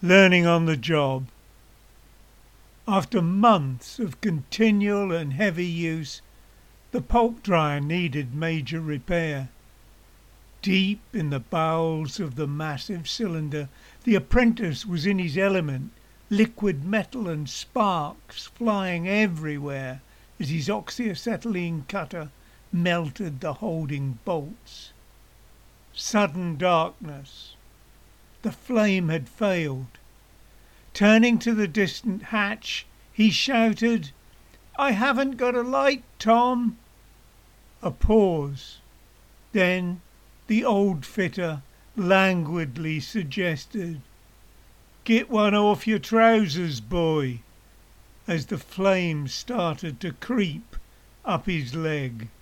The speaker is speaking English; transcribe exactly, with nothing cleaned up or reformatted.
learning on the job. After months of continual and heavy use, the pulp dryer needed major repair. Deep in the bowels of the massive cylinder, the apprentice was in his element, liquid metal and sparks flying everywhere as his oxyacetylene cutter melted the holding bolts. Sudden darkness. The flame had failed. Turning to the distant hatch, he shouted, "I haven't got a light, Tom." A pause. Then the old fitter languidly suggested, "Get one off your trousers, boy," as the flame started to creep up his leg.